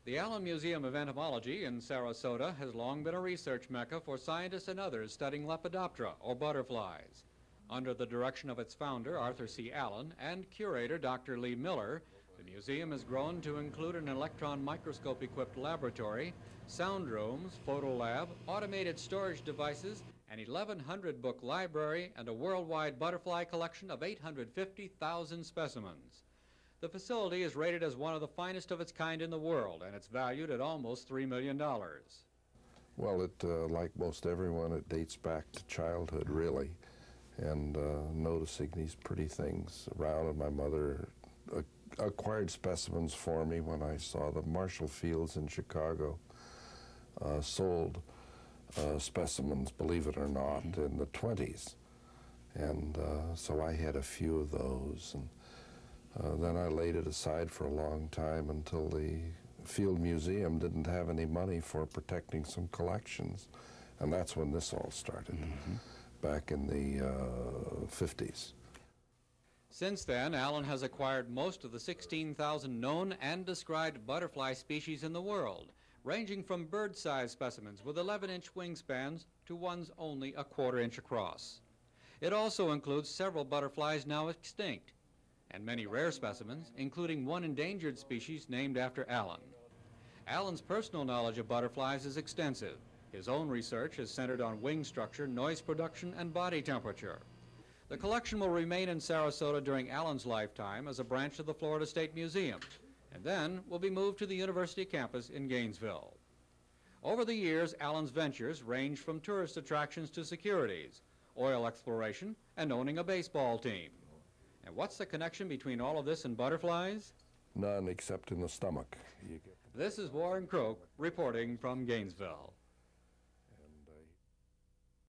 The Allen Museum of Entomology in Sarasota has long been a research mecca for scientists and others studying Lepidoptera, or butterflies. Under the direction of its founder, Arthur C. Allen, and curator, Dr. Lee Miller, the museum has grown to include an electron microscope-equipped laboratory, sound rooms, photo lab, automated storage devices, an 1,100-book library, and a worldwide butterfly collection of 850,000 specimens. The facility is rated as one of the finest of its kind in the world, and it's valued at almost $3 million. Well, like most everyone, it dates back to childhood, really, and noticing these pretty things around. And my mother acquired specimens for me when I saw the Marshall Fields in Chicago sold specimens, believe it or not, in the 20s. And so I had a few of those. And then I laid it aside for a long time until the Field Museum didn't have any money for protecting some collections. And that's when this all started, back in the 50s. Since then, Allen has acquired most of the 16,000 known and described butterfly species in the world, ranging from bird-sized specimens with 11-inch wingspans to ones only a quarter-inch across. It also includes several butterflies now extinct, and many rare specimens, including one endangered species named after Allen. Allen's personal knowledge of butterflies is extensive. His own research is centered on wing structure, noise production, and body temperature. The collection will remain in Sarasota during Allen's lifetime as a branch of the Florida State Museum, and then will be moved to the university campus in Gainesville. Over the years, Allen's ventures ranged from tourist attractions to securities, oil exploration, and owning a baseball team. And what's the connection between all of this and butterflies? None except in the stomach. This is Warren Croak reporting from Gainesville.